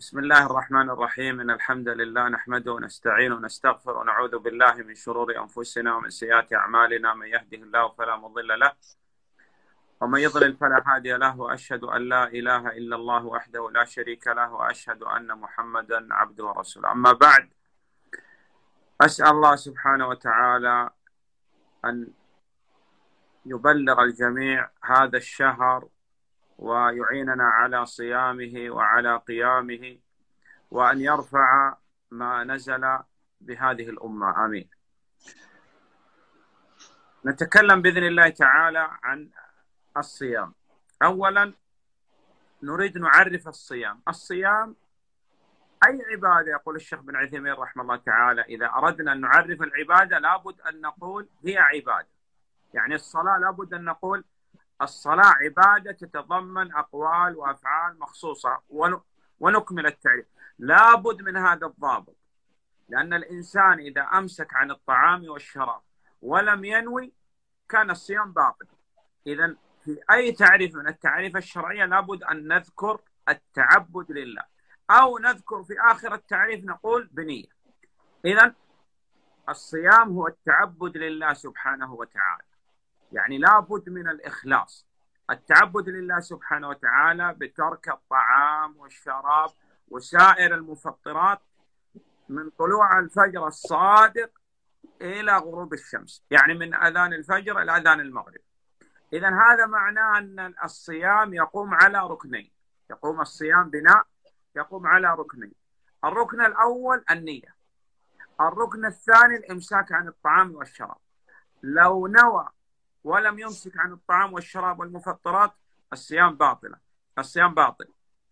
بسم الله الرحمن الرحيم. إن الحمد لله نحمده ونستعينه ونستغفر ونعوذ بالله من شرور أنفسنا ومن سيئات أعمالنا. من يهده الله فلا مضل له ومن يضلل فلا هادي له، وأشهد أن لا إله إلا الله وحده لا شريك له، وأشهد أن محمدا عبده ورسوله. أما بعد، أسأل الله سبحانه وتعالى أن يبلغ الجميع هذا الشهر ويعيننا على صيامه وعلى قيامه، وأن يرفع ما نزل بهذه الأمة، آمين. نتكلم بإذن الله تعالى عن الصيام. أولا نريد نعرف الصيام. الصيام أي عبادة؟ يقول الشيخ بن عثيمين رحمه الله تعالى: إذا أردنا أن نعرف العبادة لابد أن نقول هي عبادة. يعني الصلاة لابد أن نقول الصلاة عبادة تتضمن أقوال وأفعال مخصوصة، ونكمل التعريف. لابد من هذا الضابط، لأن الإنسان إذا أمسك عن الطعام والشراب ولم ينوي كان الصيام باطل. إذن في أي تعريف من التعريف الشرعية لابد أن نذكر التعبد لله، أو نذكر في آخر التعريف نقول بنية. إذن الصيام هو التعبد لله سبحانه وتعالى، يعني لابد من الإخلاص. التعبد لله سبحانه وتعالى بترك الطعام والشراب وسائر المفطرات من طلوع الفجر الصادق إلى غروب الشمس، يعني من أذان الفجر إلى أذان المغرب. إذن هذا معناه أن الصيام يقوم على ركنين. يقوم الصيام بناء يقوم على ركنين. الركن الأول النية، الركن الثاني الإمساك عن الطعام والشراب. لو نوى ولم يمسك عن الطعام والشراب والمفطرات الصيام باطل.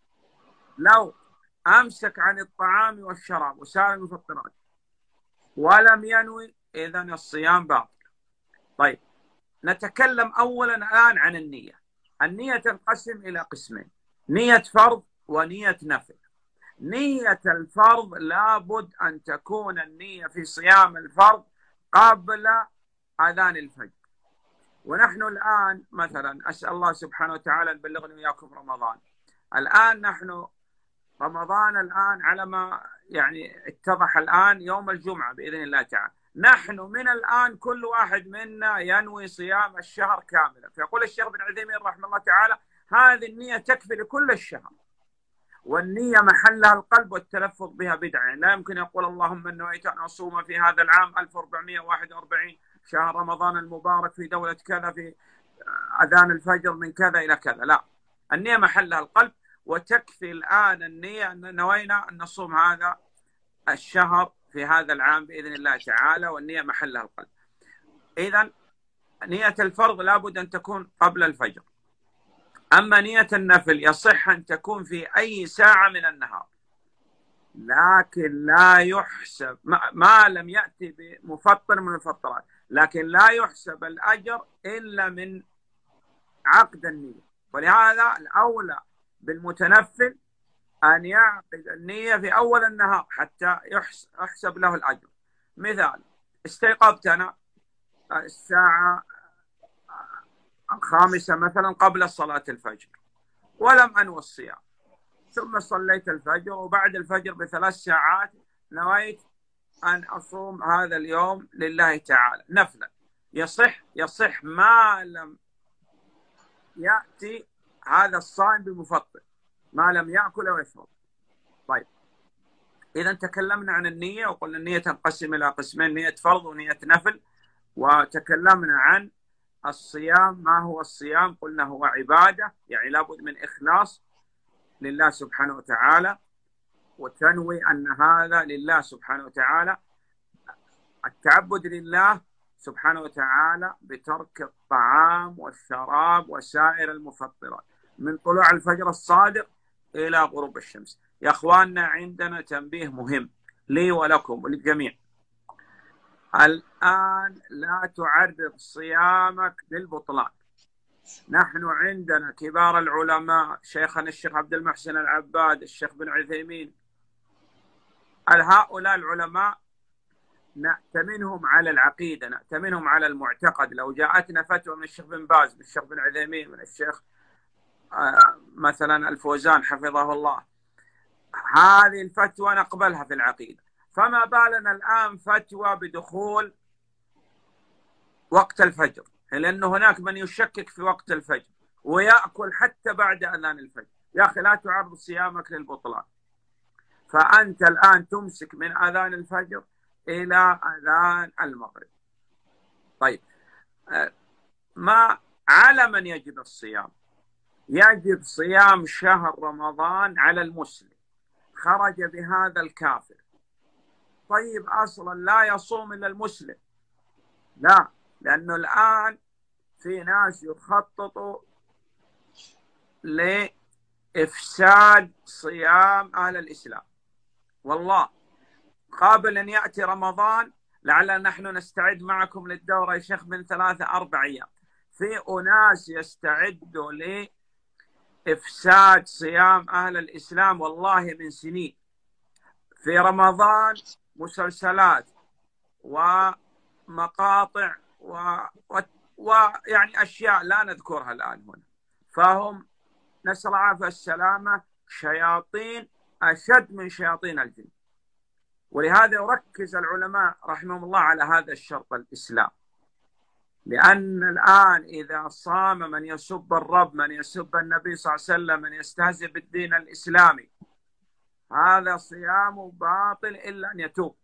لو أمسك عن الطعام والشراب وسائر المفطرات ولم ينوي إذن الصيام باطل. طيب، نتكلم أولا الآن عن النية. النية تنقسم إلى قسمين: نية فرض ونية نفل. نية الفرض لابد أن تكون النية في صيام الفرض قبل أذان الفجر. ونحن الآن مثلا أسأل الله سبحانه وتعالى أن يبلغني وإياكم رمضان. الآن نحن رمضان الآن على ما يعني اتضح الآن يوم الجمعة بإذن الله تعالى. نحن من الآن كل واحد منا ينوي صيام الشهر كاملا. فيقول الشيخ بن عثيمين رحمه الله تعالى: هذه النية تكفي لكل الشهر، والنية محلها القلب، والتلفظ بها بدعة. يعني لا يمكن يقول اللهم إن نويت أن أصوم في هذا العام 1441 شهر رمضان المبارك في دولة كذا في أذان الفجر من كذا إلى كذا. لا، النية محلها القلب، وتكفي الآن النية أن نوينا أن نصوم هذا الشهر في هذا العام بإذن الله تعالى، والنية محلها القلب. إذن نية الفرض لابد أن تكون قبل الفجر. أما نية النفل يصح أن تكون في أي ساعة من النهار، لكن لا يحسب ما لم يأتي بمفطر من المفطرات، لكن لا يحسب الأجر إلا من عقد النية. ولهذا الأولى بالمتنفل أن يعقد النية في أول النهار حتى يحسب له الأجر. مثال: استيقظت أنا الساعة 5 مثلا قبل صلاة الفجر ولم أنوي الصيام، ثم صليت الفجر، وبعد الفجر ب3 ساعات نويت أن أصوم هذا اليوم لله تعالى نفلا. يصح ما لم يأتي هذا الصائم بمفطر، ما لم يأكل ويشرب. طيب، إذا تكلمنا عن النية، وقلنا النية تنقسم إلى قسمين: نية فرض ونية نفل. وتكلمنا عن الصيام. ما هو الصيام؟ قلنا هو عبادة، يعني لابد من إخلاص لله سبحانه وتعالى، وتنوي أن هذا لله سبحانه وتعالى. التعبد لله سبحانه وتعالى بترك الطعام والشراب وسائر المفطرات من طلوع الفجر الصادق إلى غروب الشمس. يا أخواننا، عندنا تنبيه مهم لي ولكم وللجميع. الآن لا تعرض صيامك للبطلان. نحن عندنا كبار العلماء، شيخنا الشيخ عبد المحسن العباد، الشيخ بن عثيمين، هؤلاء العلماء نأتمنهم على العقيدة، نأتمنهم على المعتقد. لو جاءتنا فتوى من الشيخ بن باز، من الشيخ بن عثيمين، من الشيخ مثلا الفوزان حفظه الله، هذه الفتوى نقبلها في العقيدة، فما بالنا الآن فتوى بدخول وقت الفجر، لأنه هناك من يشكك في وقت الفجر ويأكل حتى بعد أذان الفجر. يا أخي لا تعرض صيامك للبطلان، فأنت الآن تمسك من أذان الفجر إلى أذان المغرب. طيب، ما على من يجب الصيام؟ يجب صيام شهر رمضان على المسلم، خرج بهذا الكافر. طيب أصلا لا يصوم إلا المسلم؟ لا، لأنه الآن في ناس يخططوا لإفساد صيام أهل الإسلام. والله قابل أن يأتي رمضان، لعلنا نحن نستعد معكم للدورة يا شيخ من 3-4 أيام، في أناس يستعدوا لإفساد صيام أهل الإسلام والله من سنين. في رمضان مسلسلات ومقاطع ويعني أشياء لا نذكرها الآن هنا، فهم نسأل الله العافية السلامة شياطين أشد من شياطين الجن. ولهذا يركز العلماء رحمهم الله على هذا الشرط الإسلام، لأن الآن إذا صام من يسب الرب، من يسب النبي صلى الله عليه وسلم، من يستهزئ بالدين الإسلامي، هذا صيامه باطل إلا أن يتوب.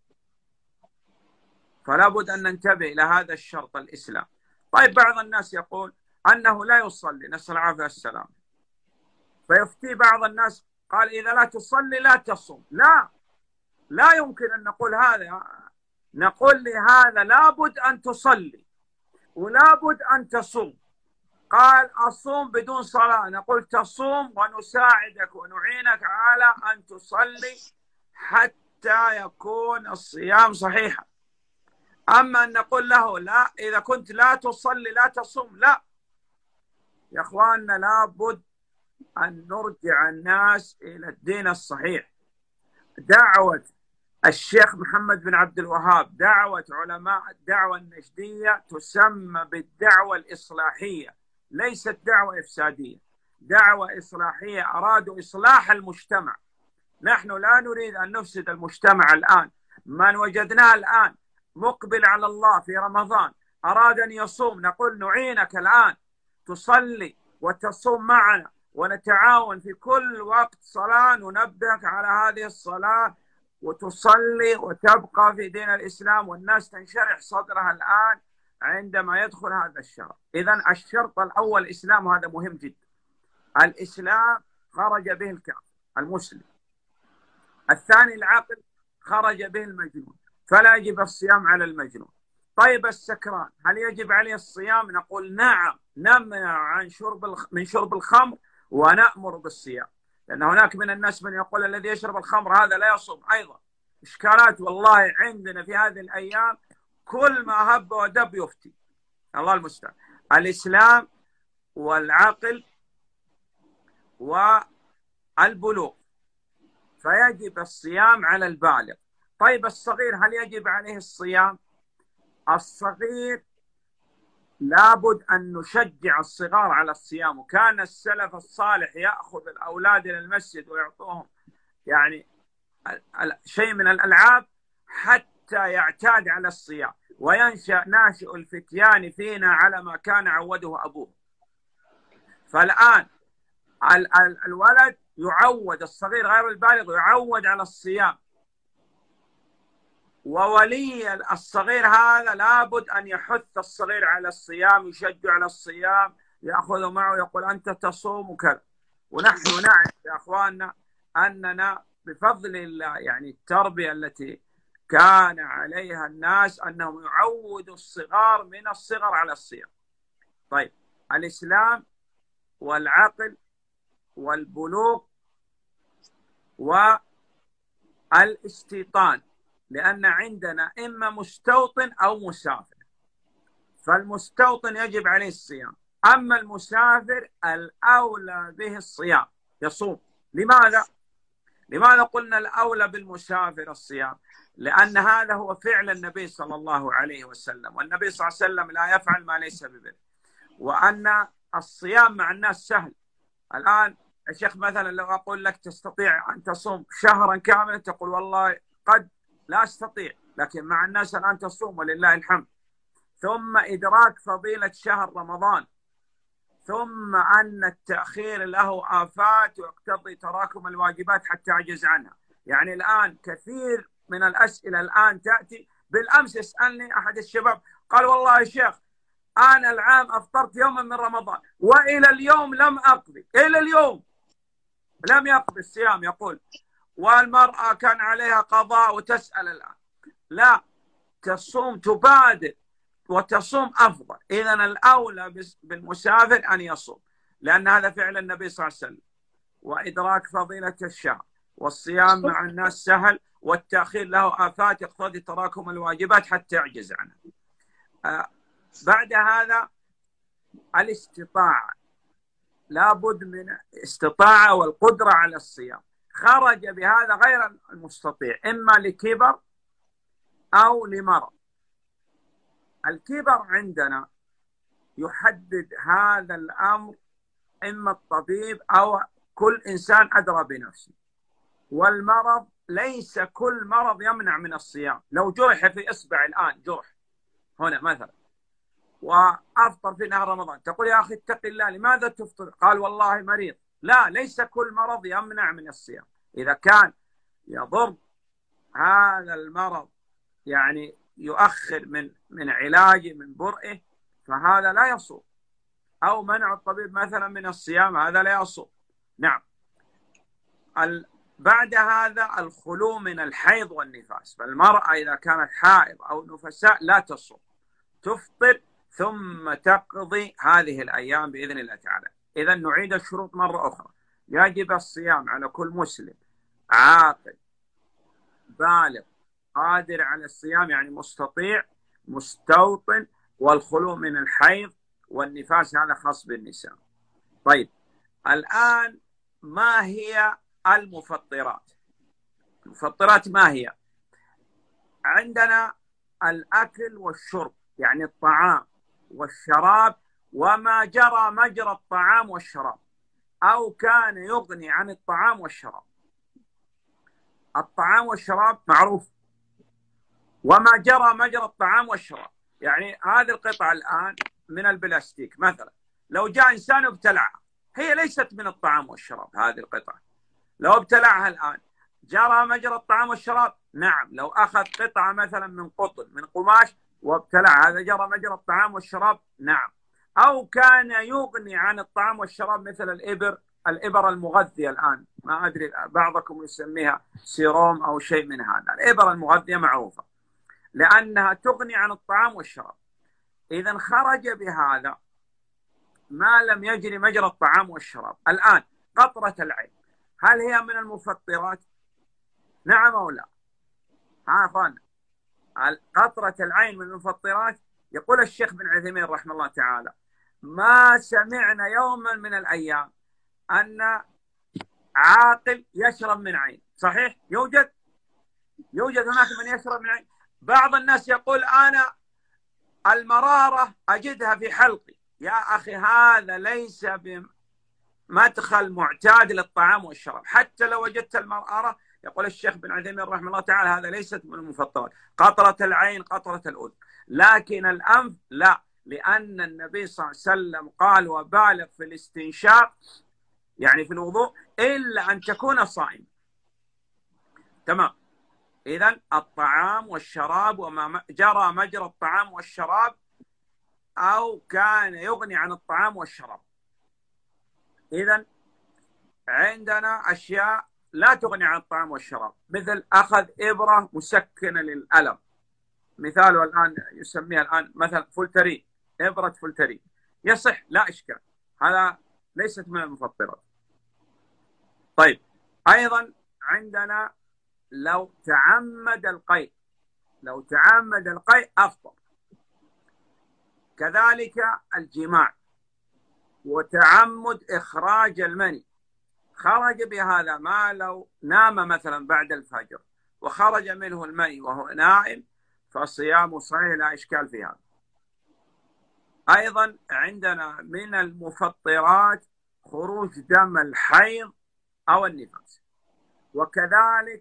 فلا بد أن ننتبه إلى هذا الشرط الإسلام. طيب، بعض الناس يقول أنه لا يصلي، نسأل العافية السلام، فيفتي بعض الناس قال إذا لا تصلي لا تصوم. لا يمكن أن نقول هذا، نقول لهذا لابد أن تصلي ولابد أن تصوم. قال أصوم بدون صلاة، نقول تصوم ونساعدك ونعينك على أن تصلي حتى يكون الصيام صحيحا. أما أن نقول له لا، إذا كنت لا تصلي لا تصوم، لا يا أخواننا، لابد أن نرجع الناس إلى الدين الصحيح. دعوة الشيخ محمد بن عبد الوهاب، دعوة علماء الدعوة النجدية تسمى بالدعوة الإصلاحية، ليست دعوة إفسادية، دعوة إصلاحية، أرادوا إصلاح المجتمع. نحن لا نريد أن نفسد المجتمع الآن. من وجدناه الآن مقبل على الله في رمضان أراد أن يصوم، نقول نعينك الآن تصلي وتصوم معنا، ونتعاون في كل وقت صلاة ننبهك على هذه الصلاة وتصلي وتبقى في دين الإسلام، والناس تنشرح صدرها الآن عندما يدخل هذا الشهر. إذن الشرط الأول الإسلام، وهذا مهم جدا. الإسلام خرج به الكافر المسلم. الثاني العقل، خرج به المجنون، فلا يجب الصيام على المجنون. طيب السكران هل يجب عليه الصيام؟ نقول نعم، نمنع عن من شرب الخمر ونأمر بالصيام، لأن هناك من الناس من يقول الذي يشرب الخمر هذا لا يصوم. أيضا إشكالات والله عندنا في هذه الأيام، كل ما هب ودب يفتي، الله المستعان. الإسلام والعقل والبلوغ، فيجب الصيام على البالغ. طيب الصغير هل يجب عليه الصيام؟ الصغير لابد أن نشجع الصغار على الصيام، وكان السلف الصالح يأخذ الأولاد إلى المسجد ويعطوهم يعني شيء من الألعاب حتى يعتاد على الصيام، وينشأ ناشئ الفتيان فينا على ما كان عوده أبوه. فالآن الولد يعود، الصغير غير البالغ يعود على الصيام، وولي الصغير هذا لابد أن يحث الصغير على الصيام، يشجع على الصيام، يأخذه معه يقول أنت تصوم وكذا. ونحن نعرف يا أخواننا أننا بفضل الله يعني التربية التي كان عليها الناس أنهم يعودوا الصغار من الصغر على الصيام. طيب الإسلام والعقل والبلوغ والاستيطان، لأن عندنا إما مستوطن أو مسافر، فالمستوطن يجب عليه الصيام، أما المسافر الأولى به الصيام يصوم. لماذا قلنا الأولى بالمسافر الصيام؟ لأن هذا هو فعل النبي صلى الله عليه وسلم، والنبي صلى الله عليه وسلم لا يفعل ما ليس ببر، وأن الصيام مع الناس سهل. الآن يا شيخ مثلا لو أقول لك تستطيع أن تصوم شهرا كاملا، تقول والله قد لا أستطيع، لكن مع الناس الآن تصوم ولله الحمد. ثم إدراك فضيلة شهر رمضان، ثم أن التأخير له آفات ويقتضي تراكم الواجبات حتى أعجز عنها. يعني الآن كثير من الأسئلة الآن تأتي. بالأمس يسألني أحد الشباب قال والله يا شيخ أنا العام أفطرت يوما من رمضان وإلى اليوم لم أقضي، إلى اليوم لم يقضي الصيام. يقول والمرأة كان عليها قضاء وتسأل الآن. لا، تصوم، تبادر وتصوم أفضل. إذا الأولى بالمسافر أن يصوم، لأن هذا فعل النبي صلى الله عليه وسلم، وإدراك فضيلة الشهر، والصيام مع الناس سهل، والتأخير له آفات يقتضي تراكم الواجبات حتى يعجز عنها. بعد هذا الاستطاعة، لابد من استطاعة والقدرة على الصيام. خرج بهذا غير المستطيع إما لكبر أو لمرض. الكبر عندنا يحدد هذا الأمر إما الطبيب أو كل إنسان أدرى بنفسه. والمرض ليس كل مرض يمنع من الصيام. لو جرح في إصبع الآن، جرح هنا مثلا، وأفطر في نهار رمضان، تقول يا أخي اتق الله لماذا تفطر؟ قال والله مريض. لا، ليس كل مرض يمنع من الصيام. إذا كان يضر هذا المرض، يعني يؤخر من علاجه، من برئه، فهذا لا يصوم. أو منع الطبيب مثلا من الصيام، هذا لا يصوم. نعم. بعد هذا الخلو من الحيض والنفاس. فالمرأة إذا كانت حائض أو نفساء لا تصوم، تفطر ثم تقضي هذه الأيام بإذن الله تعالى. إذا نعيد الشروط مرة أخرى. يجب الصيام على كل مسلم عاقل بالغ قادر على الصيام، يعني مستطيع مستوطن، والخلو من الحيض والنفاس هذا خاص بالنساء. طيب، الآن ما هي المفطرات؟ المفطرات ما هي؟ عندنا الأكل والشرب، يعني الطعام والشراب وما جرى مجرى الطعام والشراب أو كان يغني عن الطعام والشراب. الطعام والشراب معروف، وما جرى مجرى الطعام والشراب، يعني هذه القطعة الآن من البلاستيك مثلا، لو جاء إنسان وابتلعها، هي ليست من الطعام والشراب. هذه القطعة لو ابتلعها الآن جرى مجرى الطعام والشراب؟ نعم. لو أخذ قطعة مثلا من قطن، من قماش، وابتلعها، هذا جرى مجرى الطعام والشراب؟ نعم. أو كان يغني عن الطعام والشراب، مثل الإبر المغذية الآن، ما أدري بعضكم يسميها سيروم أو شيء من هذا. الإبر المغذية معروفة لأنها تغني عن الطعام والشراب. إذا خرج بهذا ما لم يجري مجرى الطعام والشراب. الآن قطرة العين، هل هي من المفطرات؟ نعم أو لا؟ عفوا، قطرة العين من المفطرات. يقول الشيخ بن عثيمين رحمه الله تعالى: ما سمعنا يوما من الأيام أن عاقل يشرب من عين. صحيح، يوجد هناك من يشرب من عين. بعض الناس يقول أنا المرارة أجدها في حلقي. يا أخي هذا ليس بمدخل معتاد للطعام والشراب. حتى لو وجدت المرارة، يقول الشيخ بن عثيمين رحمه الله تعالى، هذا ليست من المفطرات. قطرة العين، قطرة الأذن. لكن الأنف لا، لأن النبي صلى الله عليه وسلم قال: وبالغ في الاستنشاق، يعني في الوضوء، إلا أن تكون صائم. تمام. إذن الطعام والشراب وما جرى مجرى الطعام والشراب أو كان يغني عن الطعام والشراب. إذن عندنا أشياء لا تغني عن الطعام والشراب، مثل أخذ إبرة مسكنة للألم، مثاله الآن يسميها الآن مثلا فولترين، إبرة فولترين، يصح لا إشكال، هذا ليست من المفطرات. طيب، أيضا عندنا لو تعمد القيء، لو تعمد القيء أفطر. كذلك الجماع وتعمد إخراج المني، خرج بهذا ما لو نام مثلا بعد الفجر وخرج منه المني وهو نائم، فصيامه صحيح لا إشكال في هذا. أيضا عندنا من المفطرات خروج دم الحيض أو النفاس. وكذلك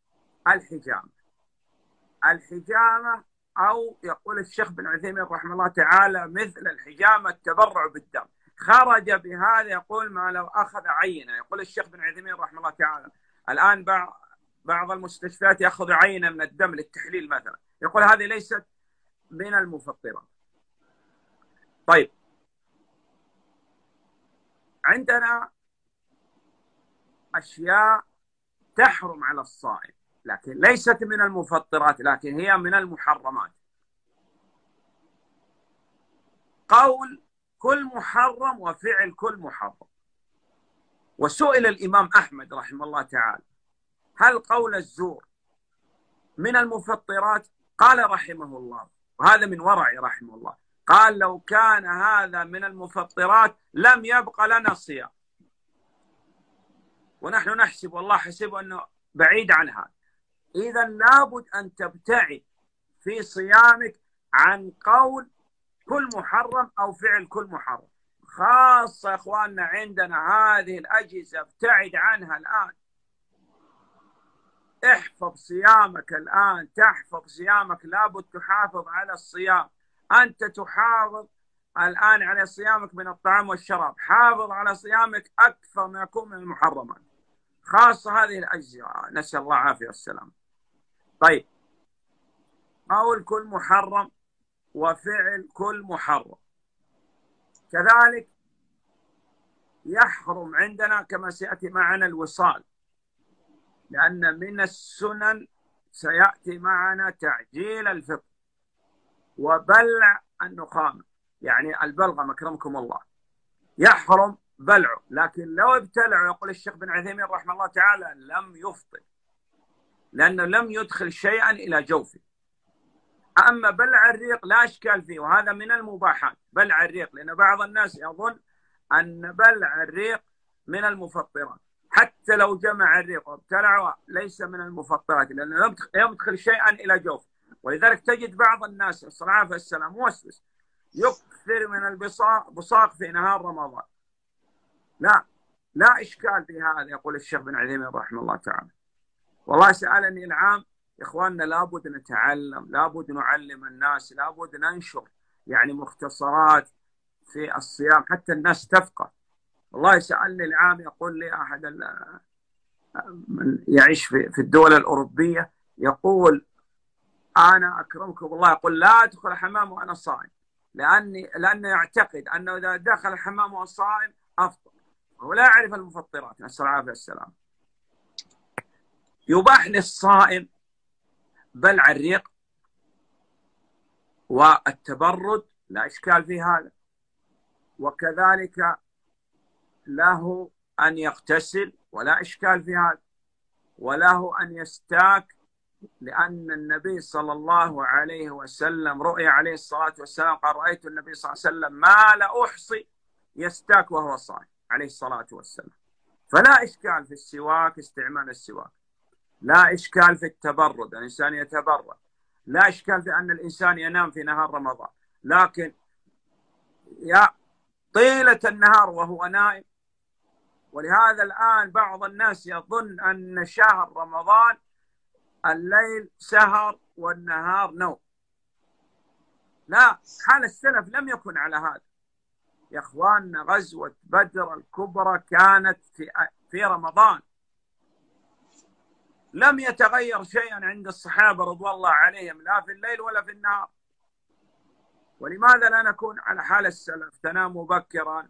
الحجامة أو يقول الشيخ بن عثيمين رحمه الله تعالى مثل الحجامة التبرع بالدم، خرج بهذا يقول ما لو أخذ عينة. يقول الشيخ بن عثيمين رحمه الله تعالى الآن بعض المستشفيات يأخذ عينة من الدم للتحليل مثلا، يقول هذه ليست من المفطرات. طيب، عندنا أشياء تحرم على الصائم لكن ليست من المفطرات، لكن هي من المحرمات. قول كل محرم وفعل كل محرم. وسئل الإمام أحمد رحمه الله تعالى هل قول الزور من المفطرات؟ قال رحمه الله، وهذا من ورعه رحمه الله، قال لو كان هذا من المفطرات لم يبق لنا صيام. ونحن نحسب والله حسب أنه بعيد عن هذا. إذا لابد أن تبتعد في صيامك عن قول كل محرم أو فعل كل محرم، خاصة يا إخواننا عندنا هذه الأجهزة ابتعد عنها الآن. احفظ صيامك الآن، تحفظ صيامك، لابد تحافظ على الصيام. أنت تحافظ الآن على صيامك من الطعام والشراب، حافظ على صيامك أكثر ما يكون من المحرمات، خاصة هذه الأجزاء، نسأل الله العافية والسلام. طيب، قول كل محرم وفعل كل محرم. كذلك يحرم عندنا كما سيأتي معنا الوصال، لأن من السنن سيأتي معنا تعجيل الفطر وبلع النخامة، يعني البلغم أكرمكم الله، يحرم بلعه، لكن لو ابتلعه يقول الشيخ بن عثيمين رحمه الله تعالى لم يفطر، لأنه لم يدخل شيئا إلى جوفه. أما بلع الريق لا إشكال فيه، وهذا من المباحات بلع الريق، لأن بعض الناس يظن أن بلع الريق من المفطرات، حتى لو جمع الريق وابتلعه ليس من المفطرات، لأنه لم يدخل شيئا إلى جوفه. ولذلك تجد بعض الناس صلى الله عليه وسلم موسوس يكثر من البصاق في نهار رمضان. لا إشكال في هذا، يقول الشيخ بن عثيمين رحمه الله تعالى. والله سألني العام إخواننا لابد نتعلم، لابد نعلم الناس، لابد ننشر يعني مختصرات في الصيام حتى الناس تفقه. والله سألني العام يقول لي أحد من يعيش في الدول الأوروبية، يقول أنا أكرمكم الله، يقول لا أدخل الحمام وأنا صائم، لأنه يعتقد أنه إذا دخل الحمام وهو صائم أفطر، وهو لا يعرف المفطرات، نسأل الله العافية والسلام. يباح للصائم بلع الريق والتبرد، لا إشكال في هذا، وكذلك له أن يغتسل ولا إشكال في هذا، وله أن يستاك، لأن النبي صلى الله عليه وسلم رؤي عليه الصلاة والسلام قال رأيت النبي صلى الله عليه وسلم ما لا أحصي يستاك وهو صائم عليه الصلاة والسلام. فلا إشكال في السواك، استعمال السواك، لا إشكال في التبرد، الإنسان يتبرد، لا إشكال في أن الإنسان ينام في نهار رمضان، لكن طيلة النهار وهو نائم. ولهذا الآن بعض الناس يظن أن شهر رمضان الليل سهر والنهار نوم. لا، حال السلف لم يكن على هذا يا إخواننا. غزوة بدر الكبرى كانت في رمضان، لم يتغير شيئا عند الصحابة رضوان الله عليهم لا في الليل ولا في النهار. ولماذا لا نكون على حال السلف؟ تنام مبكرا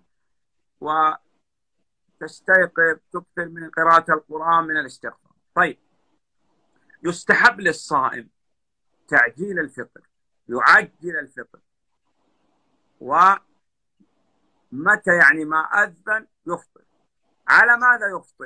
وتستيقظ، تكثر من قراءة القرآن، من الاستغفار. طيب، يستحب للصائم تعجيل الفطر، يعجل الفطر، ومتى يعني ما أذن يفطر. على ماذا يفطر؟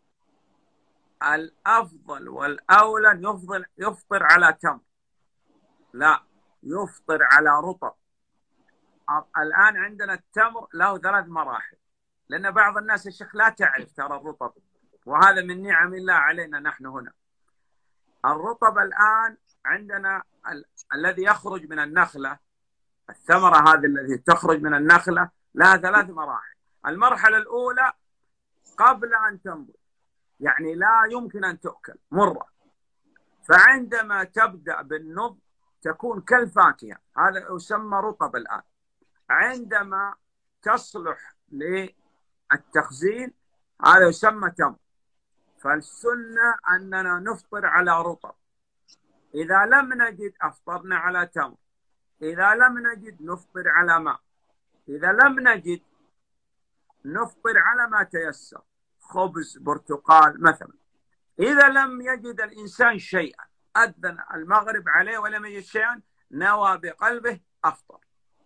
الأفضل والأولى يفطر على تمر، لا يفطر على رطب. الآن عندنا التمر له 3 مراحل، لأن بعض الناس يا شيخ لا تعرف ترى الرطب، وهذا من نعم الله علينا نحن هنا. الرطب الآن عندنا الذي يخرج من النخلة، الثمرة هذه التي تخرج من النخلة لها 3 مراحل. المرحلة الأولى قبل أن تنضج، يعني لا يمكن أن تؤكل، مرة. فعندما تبدأ بالنضج تكون كالفاكهة، هذا يسمى رطب الآن. عندما تصلح للتخزين هذا يسمى تمر. فالسنة أننا نفطر على رطب. إذا لم نجد أفطرنا على تمر، إذا لم نجد نفطر على ماء، إذا لم نجد نفطر على ما تيسر، خبز، برتقال مثلا. إذا لم يجد الإنسان شيئا، أذن المغرب عليه ولم يجد شيئا، نوى بقلبه أفطر.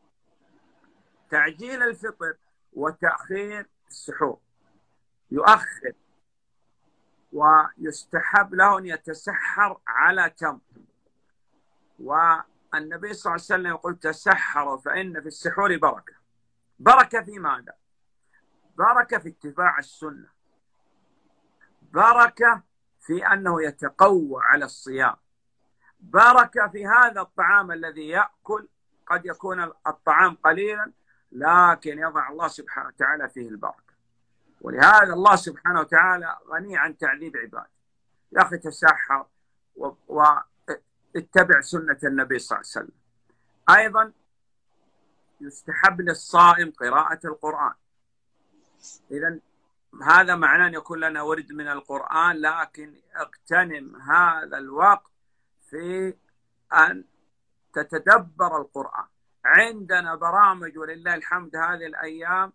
تعجيل الفطر وتأخير السحور، يؤخر ويستحب له أن يتسحر على تمر. والنبي صلى الله عليه وسلم يقول تسحروا فإن في السحور بركة. بركة في ماذا؟ بركة في اتباع السنة، بركة في أنه يتقوى على الصيام، بركة في هذا الطعام الذي يأكل. قد يكون الطعام قليلا لكن يضع الله سبحانه وتعالى فيه البركة. ولهذا الله سبحانه وتعالى غني عن تعذيب عباده. يا أخي تسحر واتبع سنة النبي صلى الله عليه وسلم. أيضا يستحب للصائم قراءة القرآن. إذن هذا معناه أن يكون لنا ورد من القرآن، لكن اغتنم هذا الوقت في أن تتدبر القرآن. عندنا برامج ولله الحمد هذه الأيام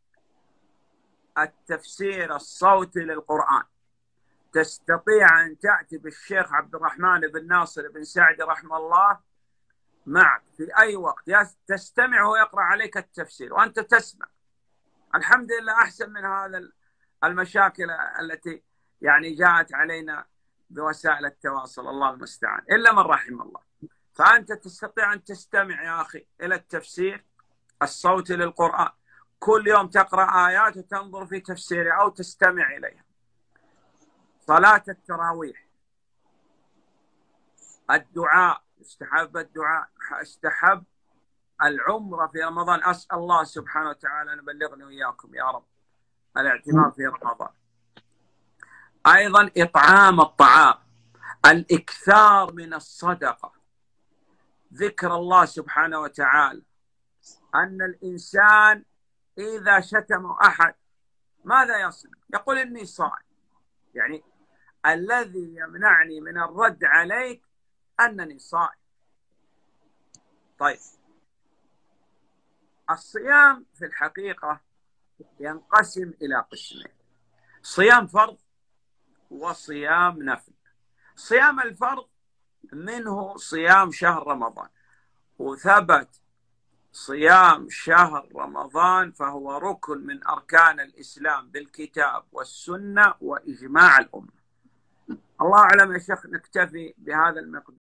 التفسير الصوتي للقرآن. تستطيع أن تأتي بالشيخ عبد الرحمن بن ناصر بن سعدي رحمه الله معك في أي وقت، تستمع ويقرأ عليك التفسير وأنت تسمع. الحمد لله أحسن من هذا المشاكل التي يعني جاءت علينا بوسائل التواصل، الله المستعان، إلا من رحم الله. فأنت تستطيع أن تستمع يا أخي إلى التفسير الصوتي للقرآن، كل يوم تقرأ آيات وتنظر في تفسيرها أو تستمع إليها. صلاة التراويح، الدعاء، استحب الدعاء، استحب العمرة في رمضان. أسأل الله سبحانه وتعالى أن يبلغني وإياكم يا رب الاعتمار في رمضان. أيضا إطعام الطعام، الإكثار من الصدقة، ذكر الله سبحانه وتعالى. أن الإنسان إذا شتم أحد ماذا يصنع؟ يقول إني صائم. يعني الذي يمنعني من الرد عليك أنني صائم. طيب، الصيام في الحقيقة ينقسم إلى قسمين: صيام فرض وصيام نفل. صيام الفرض منه صيام شهر رمضان، وثبت صيام شهر رمضان فهو ركن من أركان الإسلام بالكتاب والسنة وإجماع الأمة. الله أعلم يا شيخ، نكتفي بهذا المقدار.